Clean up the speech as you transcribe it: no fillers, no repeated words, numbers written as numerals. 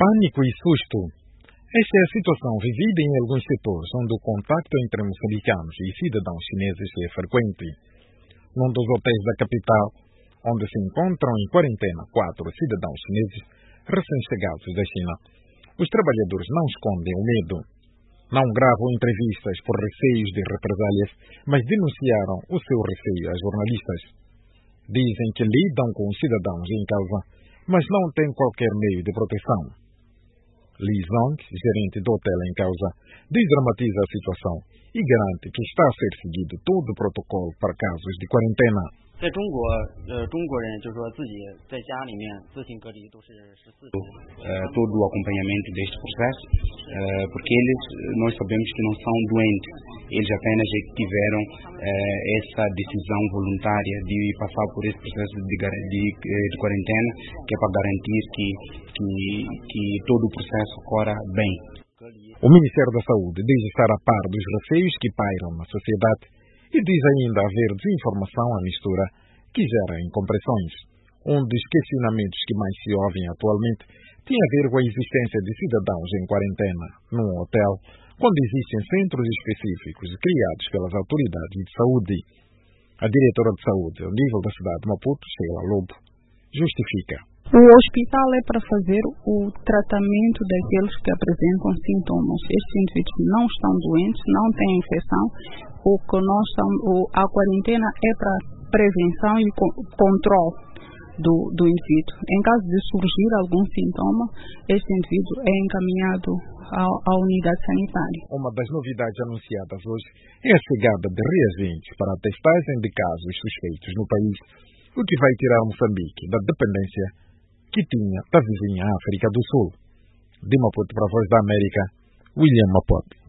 Pânico e susto. Esta é a situação vivida em alguns setores onde o contacto entre moçambicanos e cidadãos chineses é frequente. Num dos hotéis da capital, onde se encontram em quarentena 4 cidadãos chineses recém-chegados da China, os trabalhadores não escondem o medo. Não gravam entrevistas por receios de represálias, mas denunciaram o seu receio a jornalistas. Dizem que lidam com os cidadãos em causa, mas não têm qualquer meio de proteção. Li Zong, gerente do hotel em causa, desdramatiza a situação e garante que está a ser seguido todo o protocolo para casos de quarentena. 在中国，中国人就是说自己在家里面自行隔离都是14天。 todo o acompanhamento deste processo, porque nós sabemos que não são doentes, eles apenas tiveram essa decisão voluntária de passar por esse processo de quarentena, que é para garantir que todo o processo corra bem. O Ministério da Saúde diz estar a par dos receios que pairam na sociedade e diz ainda haver desinformação à mistura que gera incompreensões. Um dos questionamentos que mais se ouvem atualmente tem a ver com a existência de cidadãos em quarentena num hotel, quando existem centros específicos criados pelas autoridades de saúde. A diretora de saúde ao nível da cidade de Maputo, Sheila Lobo, justifica. O hospital é para fazer o tratamento daqueles que apresentam sintomas. Estes indivíduos não estão doentes, não têm infecção. A quarentena é para prevenção e controle do indivíduo. Em caso de surgir algum sintoma, este indivíduo é encaminhado à unidade sanitária. Uma das novidades anunciadas hoje é a chegada de reagentes para a testagem de casos suspeitos no país, o que vai tirar Moçambique da dependência que tinha da vizinha África do Sul. De Maputo para a Voz da América, William Mapote.